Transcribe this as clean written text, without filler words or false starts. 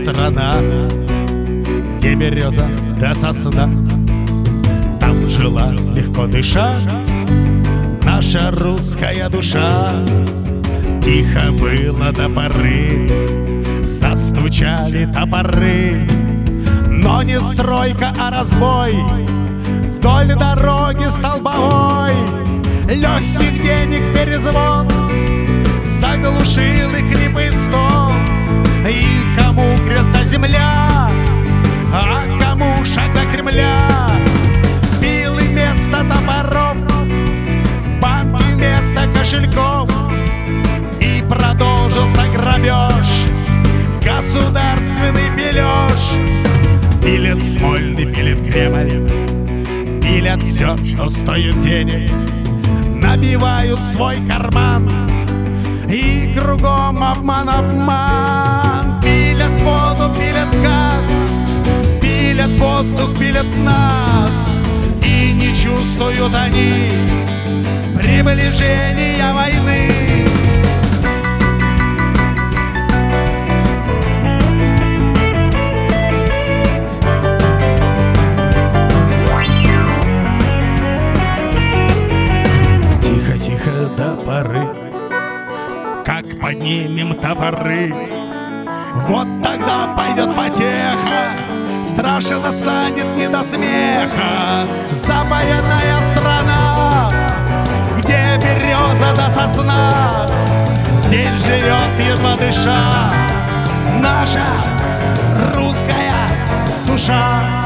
страна, где береза до сосна. Там жила, легко дыша, наша русская душа. Тихо было до поры, застучали топоры. Но не стройка, а разбой вдоль дороги столбовой. Легких денег перезвон заглушил их хрипы стон. И кому крест до земля, а кому шаг до Кремля. Пилы вместо топоров, банки вместо кошельков. И продолжился грабеж, государственный пилеж. Пилят Смольный, пилит Кремль, пилят все, что стоит денег. Набивают свой карман, и кругом обман, обман. Пилят воду, пилят газ, пилят воздух, пилят нас. И не чувствуют они приближения войны. Тихо-тихо до поры, как поднимем топоры, вот тогда пойдет потеха, страшно станет не до смеха. Запаянная страна, где береза до сосна, здесь живет, едва дыша, наша русская душа.